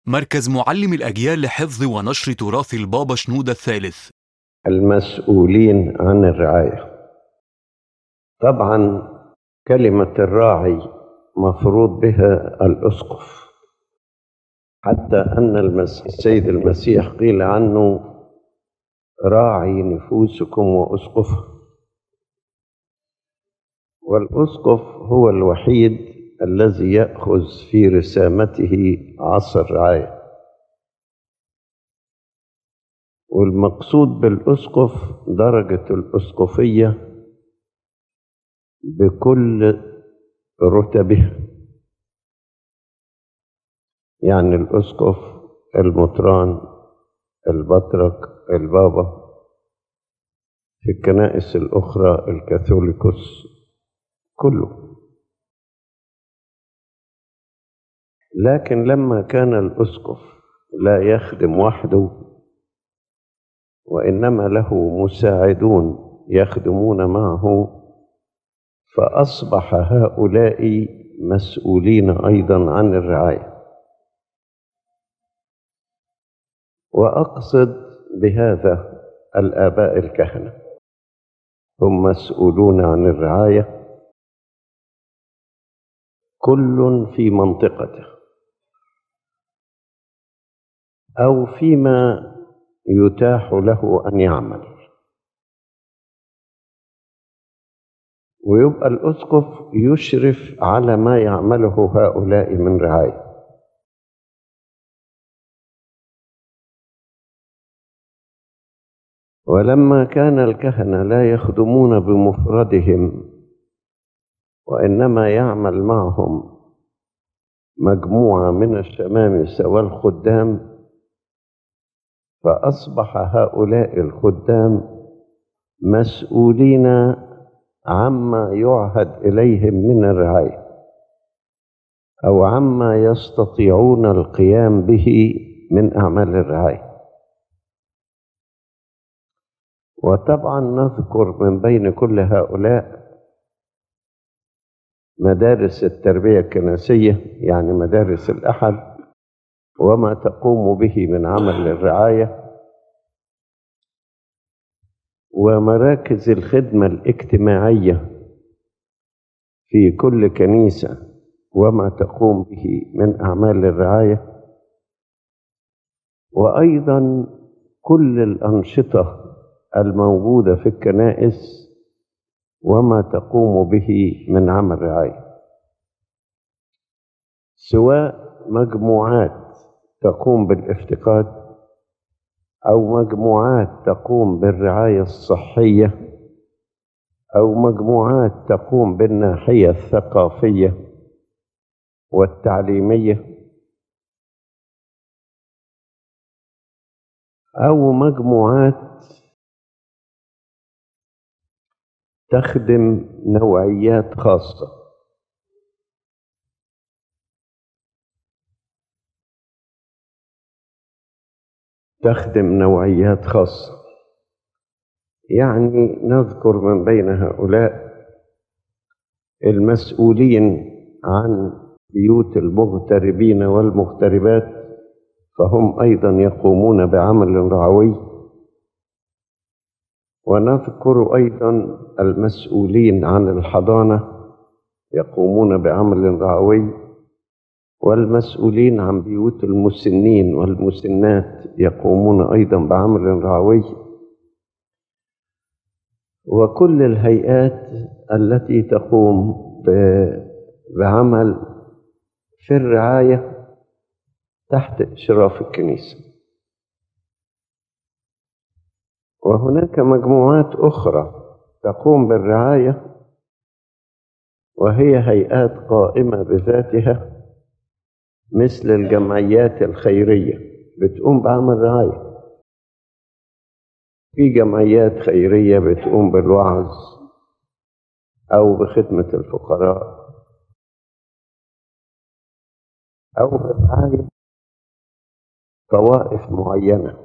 مركز معلم الأجيال لحفظ ونشر تراث البابا شنودة الثالث. المسؤولين عن الرعاية. طبعا كلمة الراعي مفروض بها الأسقف، حتى أن السيد المسيح قيل عنه راعي نفوسكم وأسقفها، والأسقف هو الوحيد الذي يأخذ في رسامته عصا الرعاية. والمقصود بالأسقف درجة الأسقفية بكل رتبها، يعني الأسقف، المطران، البطرك، البابا، في الكنائس الأخرى الكاثوليكوس، كله. لكن لما كان الأسقف لا يخدم وحده، وإنما له مساعدون يخدمون معه، فأصبح هؤلاء مسؤولين أيضا عن الرعاية. وأقصد بهذا الآباء الكهنة، هم مسؤولون عن الرعاية، كل في منطقته أو فيما يتاح له أن يعمل. ويبقى الأسقف يشرف على ما يعمله هؤلاء من رعاية. ولما كان الكهنة لا يخدمون بمفردهم، وإنما يعمل معهم مجموعة من الشمامسة والخدام، فأصبح هؤلاء الخدام مسؤولين عما يعهد إليهم من الرعاية، أو عما يستطيعون القيام به من أعمال الرعاية. وطبعا نذكر من بين كل هؤلاء مدارس التربية الكنسية، يعني مدارس الأحد وما تقوم به من عمل للرعاية، ومراكز الخدمة الاجتماعية في كل كنيسة وما تقوم به من أعمال الرعاية، وأيضا كل الأنشطة الموجودة في الكنائس وما تقوم به من عمل رعاية، سواء مجموعات تقوم بالافتقاد أو مجموعات تقوم بالرعاية الصحية أو مجموعات تقوم بالناحية الثقافية والتعليمية أو مجموعات تخدم نوعيات خاصة. يعني نذكر من بين هؤلاء المسؤولين عن بيوت المغتربين والمغتربات، فهم أيضا يقومون بعمل رعوي. ونذكر أيضا المسؤولين عن الحضانة يقومون بعمل رعوي، والمسؤولين عن بيوت المسنين والمسنات يقومون أيضا بعمل رعوي. وكل الهيئات التي تقوم بعمل في الرعاية تحت إشراف الكنيسة. وهناك مجموعات أخرى تقوم بالرعاية، وهي هيئات قائمة بذاتها، مثل الجمعيات الخيرية بتقوم بعمل رعاية. في جمعيات خيرية بتقوم بالوعظ أو بخدمة الفقراء أو برعاية طوائف معينة،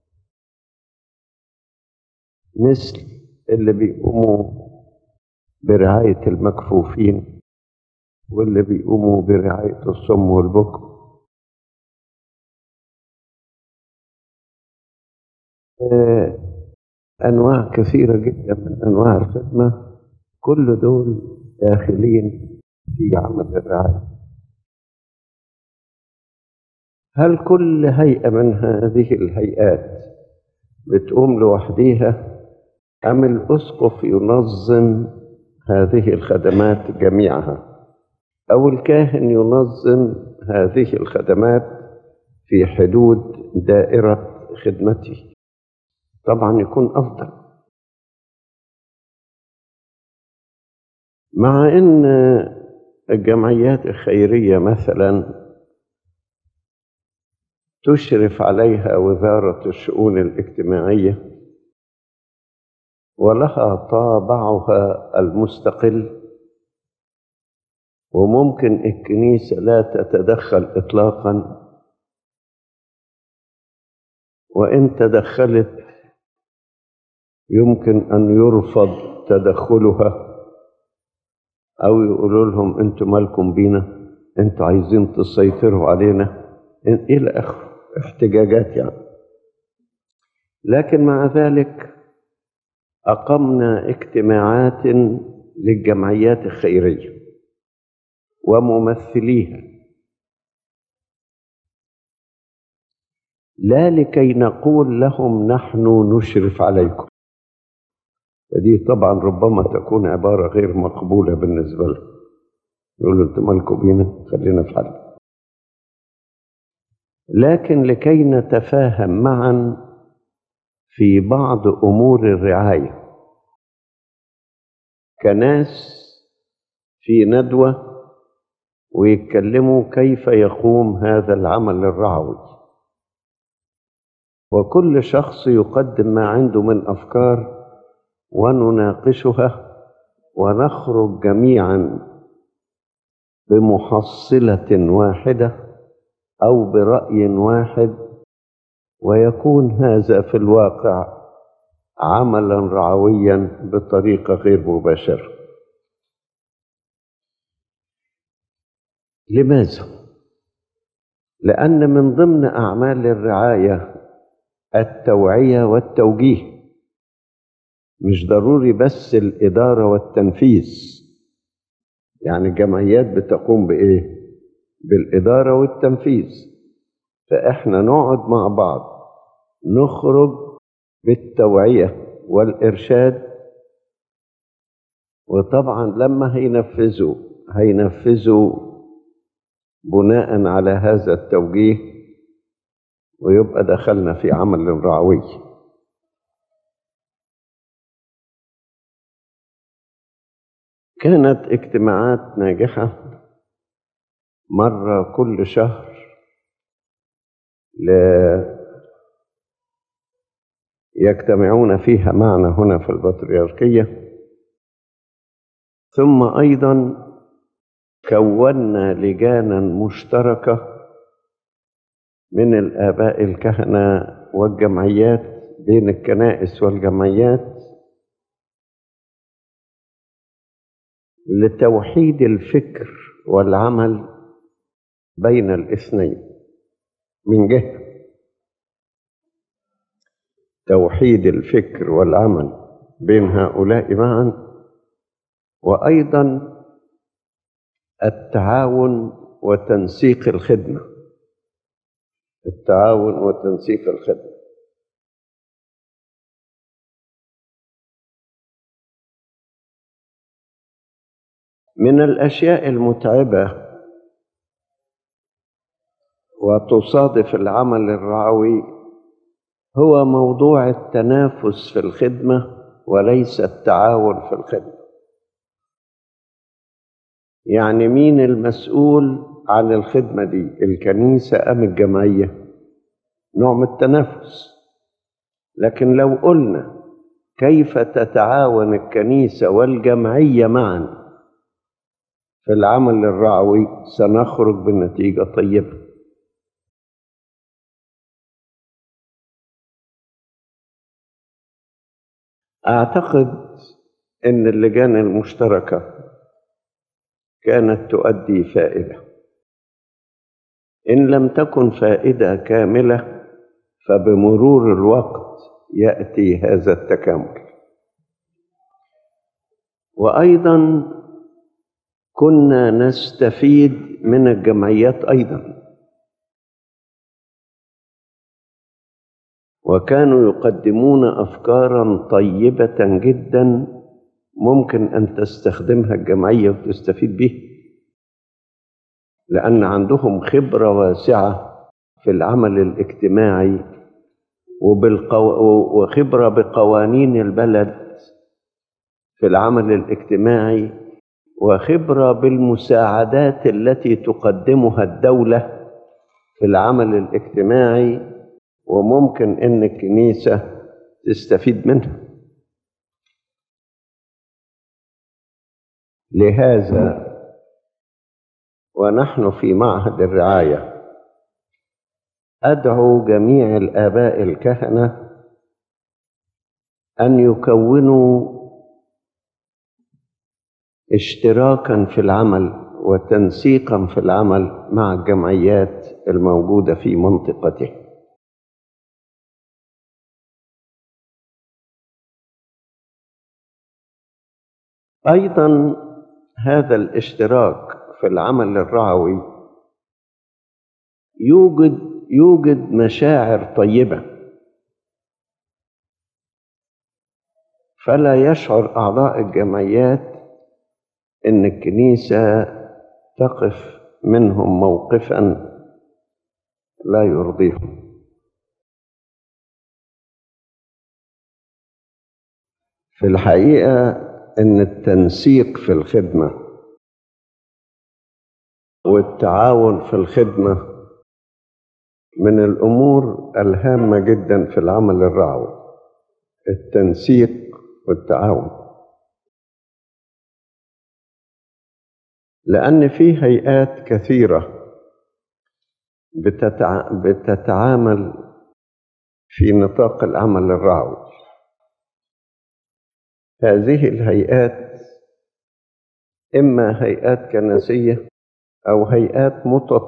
مثل اللي بيقوموا برعاية المكفوفين، واللي بيقوموا برعاية الصم والبكم، آه، أنواع كثيرة جدا من أنواع الخدمة، كل دول داخلين في عمل الرعاية. هل كل هيئة من هذه الهيئات بتقوم لوحديها، أم الأسقف ينظم هذه الخدمات جميعها، أو الكاهن ينظم هذه الخدمات في حدود دائرة خدمته؟ طبعا يكون أفضل. مع أن الجمعيات الخيرية مثلا تشرف عليها وزارة الشؤون الاجتماعية ولها طابعها المستقل، وممكن الكنيسة لا تتدخل إطلاقا، وإن تدخلت يمكن أن يرفض تدخلها، أو يقولوا لهم أنتم مالكم بينا، أنتم عايزين تسيطروا علينا، إلى آخره، احتجاجات يعني. لكن مع ذلك أقمنا اجتماعات للجمعيات الخيرية وممثليها، لا لكي نقول لهم نحن نشرف عليكم، فدي طبعا ربما تكون عبارة غير مقبولة بالنسبة لهم، يقولوا انتم مالكم بينا، خلينا في حل. لكن لكي نتفاهم معا في بعض أمور الرعاية، كناس في ندوة ويتكلموا كيف يقوم هذا العمل الرعوي، وكل شخص يقدم ما عنده من أفكار ونناقشها، ونخرج جميعا بمحصلة واحدة أو برأي واحد، ويكون هذا في الواقع عملا رعويا بطريقة غير مباشرة. لماذا؟ لأن من ضمن أعمال الرعاية التوعية والتوجيه، مش ضروري بس الإدارة والتنفيذ. يعني الجمعيات بتقوم بإيه؟ بالإدارة والتنفيذ، فإحنا نقعد مع بعض نخرج بالتوعية والإرشاد، وطبعا لما هينفذوا بناء على هذا التوجيه، ويبقى دخلنا في عمل رعوي. كانت اجتماعات ناجحة مرة كل شهر يجتمعون فيها معنا هنا في البطريركية. ثم أيضا كونا لجانا مشتركة من الآباء الكهنة والجمعيات، بين الكنائس والجمعيات، لتوحيد الفكر والعمل بين الاثنين، من جهة توحيد الفكر والعمل بين هؤلاء معا، وأيضا التعاون وتنسيق الخدمة، التعاون وتنسيق الخدمة. من الأشياء المتعبة وتصادف العمل الرعوي هو موضوع التنافس في الخدمة وليس التعاون في الخدمة. يعني مين المسؤول عن الخدمة دي، الكنيسة أم الجمعية؟ نوع من التنافس. لكن لو قلنا كيف تتعاون الكنيسة والجمعية معا في العمل الرعوي، سنخرج بنتيجة طيبة. أعتقد أن اللجان المشتركة كانت تؤدي فائدة، إن لم تكن فائدة كاملة فبمرور الوقت يأتي هذا التكامل. وأيضا كنا نستفيد من الجمعيات أيضا، وكانوا يقدمون أفكارا طيبة جدا ممكن أن تستخدمها الجمعية وتستفيد بها، لأن عندهم خبرة واسعة في العمل الاجتماعي وخبرة بقوانين البلد في العمل الاجتماعي، وخبرة بالمساعدات التي تقدمها الدولة في العمل الاجتماعي، وممكن أن الكنيسة تستفيد منها. لهذا ونحن في معهد الرعاية أدعو جميع الآباء الكهنة أن يكونوا اشتراكا في العمل وتنسيقا في العمل مع الجمعيات الموجودة في منطقته. أيضا هذا الاشتراك في العمل الرعوي يوجد مشاعر طيبة، فلا يشعر أعضاء الجمعيات إن الكنيسة تقف منهم موقفا لا يرضيهم. في الحقيقة إن التنسيق في الخدمة والتعاون في الخدمة من الأمور الهامة جدا في العمل الرعوي، التنسيق والتعاون، لأن في هيئات كثيرة بتتعامل في نطاق العمل الرعوي. هذه الهيئات إما هيئات كنسية أو هيئات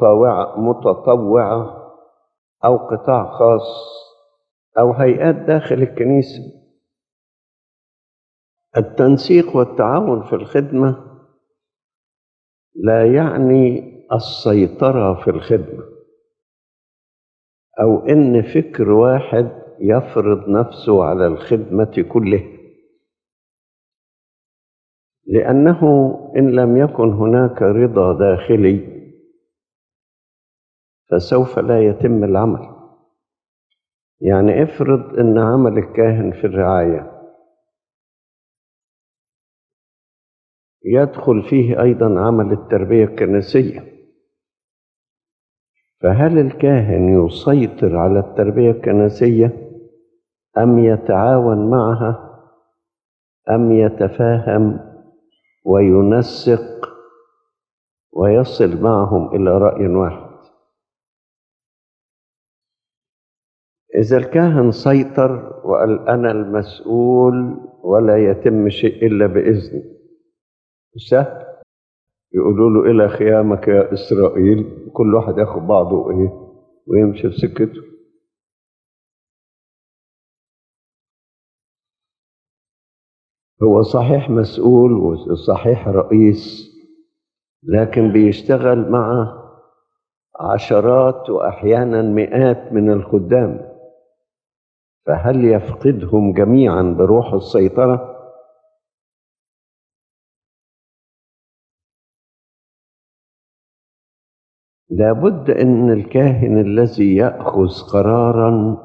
متطوعة أو قطاع خاص أو هيئات داخل الكنيسة. التنسيق والتعاون في الخدمة لا يعني السيطرة في الخدمة أو إن فكر واحد يفرض نفسه على الخدمة كلها، لأنه إن لم يكن هناك رضا داخلي فسوف لا يتم العمل. يعني افرض إن عمل الكاهن في الرعاية يدخل فيه أيضا عمل التربية الكنسية، فهل الكاهن يسيطر على التربية الكنسية أم يتعاون معها أم يتفاهم وينسق ويصل معهم إلى رأي واحد؟ إذا الكاهن سيطر وقال أنا المسؤول ولا يتم شيء إلا بإذني، سهل يقولوا له إلى خيامك يا إسرائيل، كل واحد ياخد بعضه ويمشي في سكته. هو صحيح مسؤول وصحيح رئيس، لكن بيشتغل مع عشرات وأحيانا مئات من الخدام، فهل يفقدهم جميعا بروح السيطرة؟ لابد أن الكاهن الذي يأخذ قرارا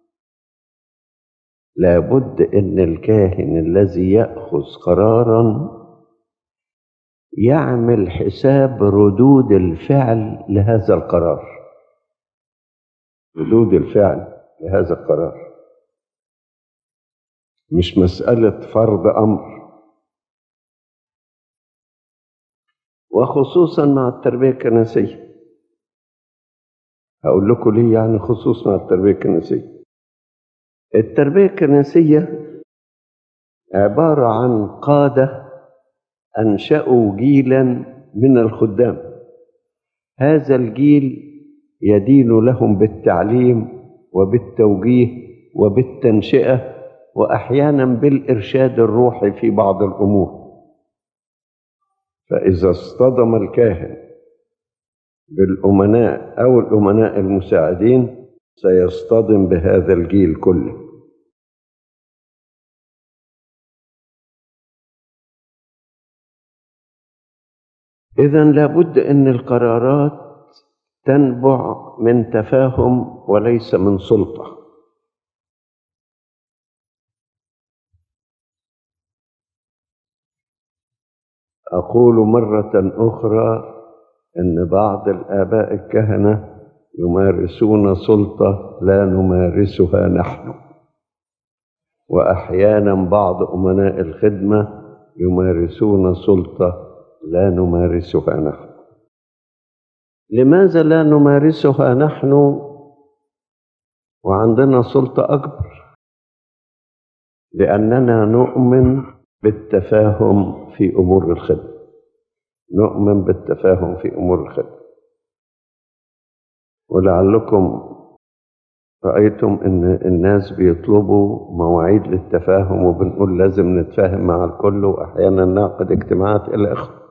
يعمل حساب ردود الفعل لهذا القرار. مش مسألة فرض أمر، وخصوصا مع التربية الكنسية. هقول لكم ليه يعني خصوصا مع التربية الكنسية. التربية الكنسية عبارة عن قادة أنشأوا جيلا من الخدام، هذا الجيل يدين لهم بالتعليم وبالتوجيه وبالتنشئة وأحيانا بالإرشاد الروحي في بعض الأمور. فإذا اصطدم الكاهن بالأمناء أو الأمناء المساعدين سيصطدم بهذا الجيل كله. إذن لابد أن القرارات تنبع من تفاهم وليس من سلطة. أقول مرة أخرى أن بعض الآباء الكهنة يمارسون سلطة لا نمارسها نحن، وأحيانا بعض أمناء الخدمة يمارسون سلطة لا نمارسها نحن. لماذا لا نمارسها نحن وعندنا سلطة أكبر؟ لأننا نؤمن بالتفاهم في أمور الخدمة. نؤمن بالتفاهم في أمور الخدمة. ولعلكم رأيتم أن الناس بيطلبوا مواعيد للتفاهم، وبنقول لازم نتفاهم مع الكل، وأحيانا نعقد اجتماعات إلى آخره.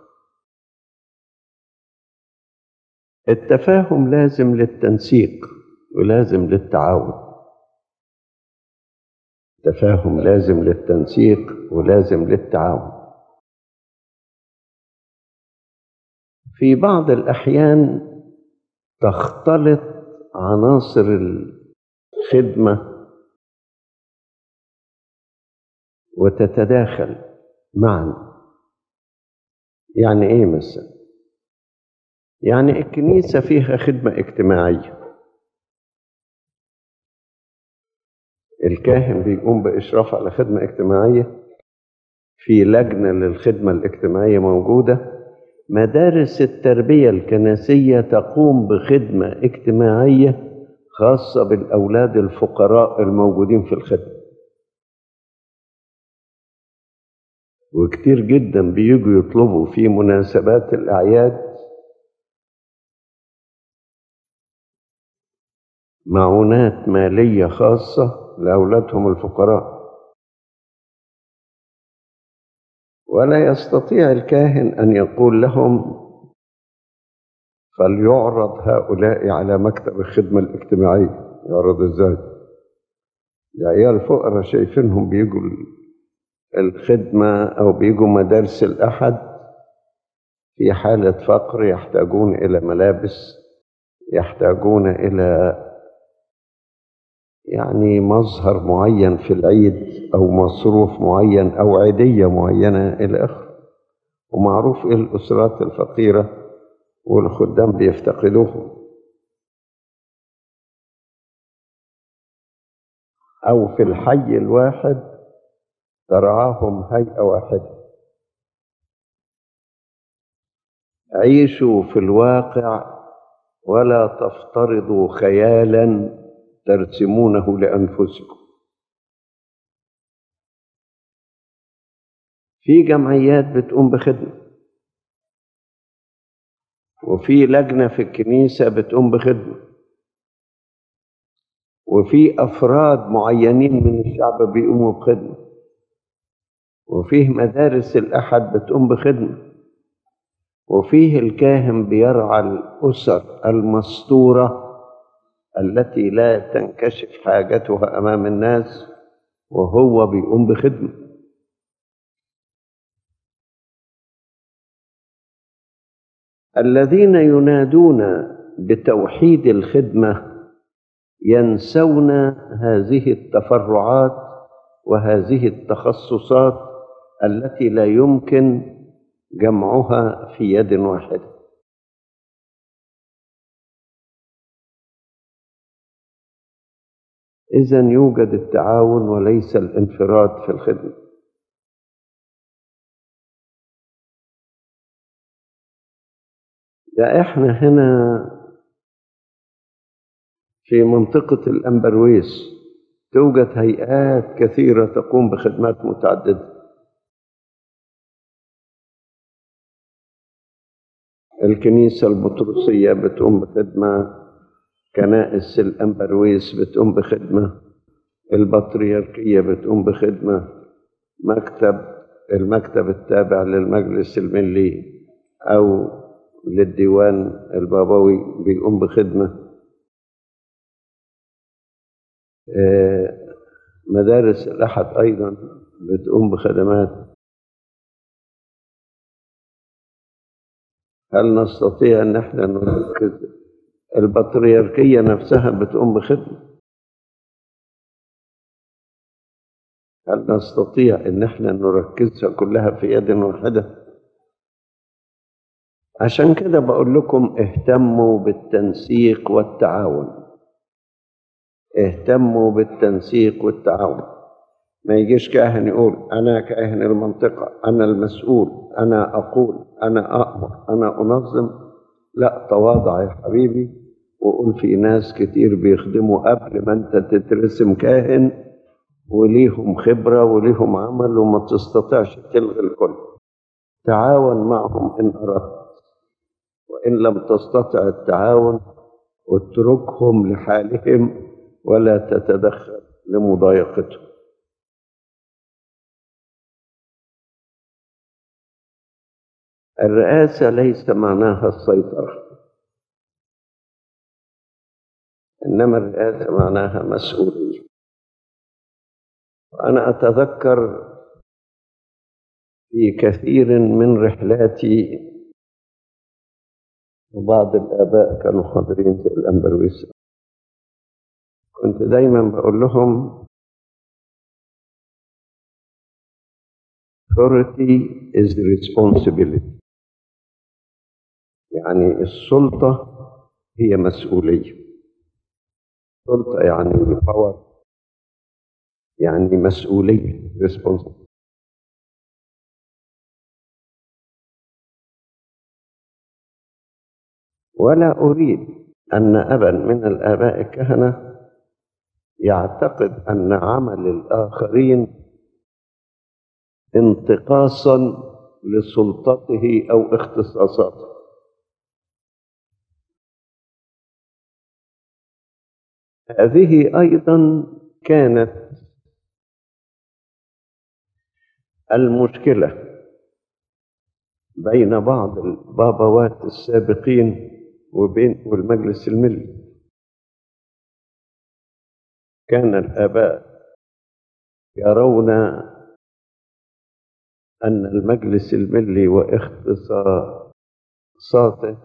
التفاهم لازم للتنسيق ولازم للتعاون. التفاهم لازم للتنسيق ولازم للتعاون. في بعض الأحيان تختلط عناصر الخدمة وتتداخل معا. يعني إيه مثلا؟ يعني الكنيسة فيها خدمة اجتماعية، الكاهن بيقوم بإشراف على خدمة اجتماعية، في لجنة للخدمة الاجتماعية موجودة، مدارس التربية الكنسية تقوم بخدمة اجتماعية خاصة بالأولاد الفقراء الموجودين في الخدمة. وكتير جدا بيجوا يطلبوا في مناسبات الأعياد معونات مالية خاصة لأولادهم الفقراء، ولا يستطيع الكاهن أن يقول لهم فليعرض هؤلاء على مكتب الخدمة الاجتماعية. يعرض ازاي؟ العيال الفقراء شايفينهم بيجوا الخدمة أو بيجوا مدارس الأحد في حالة فقر، يحتاجون إلى ملابس، يحتاجون إلى يعني مظهر معين في العيد أو مصروف معين أو عيدية معينة إلى آخره. ومعروف إيه الأسرات الفقيرة والخدام بيفتقدوهم. أو في الحي الواحد ترعاهم هيئة واحدة. عيشوا في الواقع ولا تفترضوا خيالا ترسمونه لأنفسكم. في جمعيات بتقوم بخدمة، وفي لجنة في الكنيسة بتقوم بخدمة، وفي أفراد معينين من الشعب بيقوموا بخدمة، وفيه مدارس الأحد بتقوم بخدمة، وفيه الكاهن بيرعى الأسر المستورة التي لا تنكشف حاجتها أمام الناس وهو بيقوم بخدمة. الذين ينادون بتوحيد الخدمة ينسون هذه التفرعات وهذه التخصصات التي لا يمكن جمعها في يد واحدة. إذن يوجد التعاون وليس الانفراد في الخدمة. ده احنا هنا في منطقة الأنبرويس توجد هيئات كثيرة تقوم بخدمات متعددة. الكنيسة البطرسية بتقوم بخدمة، كنائس الأنبرويس بتقوم بخدمة، البطريركية بتقوم بخدمة، المكتب التابع للمجلس الملي أو للديوان البابوي بيقوم بخدمة. مدارس الأحد أيضا بتقوم بخدمات. هل نستطيع أن احنا نركز؟ البطريركية نفسها بتقوم بخدمة. هل نستطيع أن احنا نركزها كلها في يد واحدة؟ عشان كده بقول لكم اهتموا بالتنسيق والتعاون. اهتموا بالتنسيق والتعاون. ما يجيش كاهن يقول أنا كاهن المنطقة، أنا المسؤول، أنا أقول، أنا أأمر، أنا أنظم. لا، تواضع يا حبيبي وقول في ناس كتير بيخدموا قبل ما أنت تترسم كاهن، وليهم خبرة وليهم عمل، وما تستطيعش تلغي الكل. تعاون معهم إن أردت، وإن لم تستطع التعاون اتركهم لحالهم ولا تتدخل لمضايقتهم. الرئاسة ليس معناها السيطرة، إنما الرئاسة معناها مسؤولية. أنا أتذكر في كثير من رحلاتي، وبعض الآباء كانوا حاضرين في الأنبرويس، كنت دايما بقول لهم authority is responsibility. يعني السلطة هي مسؤولية. سلطة يعني power، يعني مسؤولية responsibility. ولا أريد أن أبا من الآباء الكهنة يعتقد أن عمل الآخرين انتقاصا لسلطته أو اختصاصاته. هذه أيضا كانت المشكلة بين بعض البابوات السابقين والمجلس الملي. كان الآباء يرون أن المجلس الملي واختصاصاته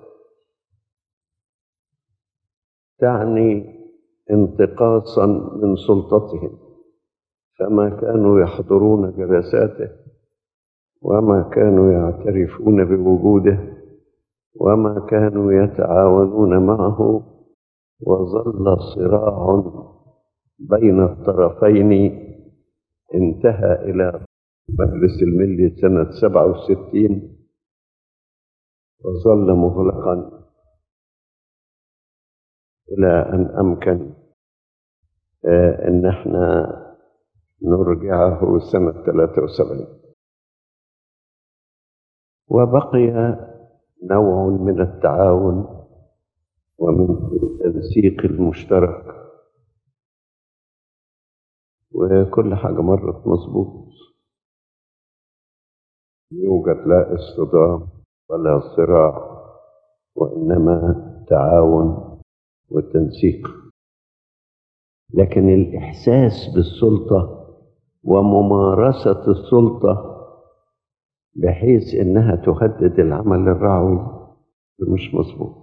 تعني انتقاصا من سلطتهم، فما كانوا يحضرون جلساته، وما كانوا يعترفون بوجوده، وما كانوا يتعاونون معه، وظل صراع بين الطرفين انتهى إلى مجلس الملي سنة 67، وظل مغلقا إلى أن أمكن أن احنا نرجعه سنة 73. وبقي نوع من التعاون ومن التنسيق المشترك، وكل حاجة مرت مظبوط. يوجد لا اصطدام ولا صراع، وإنما تعاون وتنسيق. لكن الإحساس بالسلطة وممارسة السلطة بحيث إنها تهدد العمل الرعوي مش مظبوط.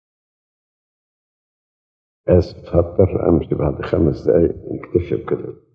آسف، هضطر أمشي بعد 5 دقايق، نكتفي بكده.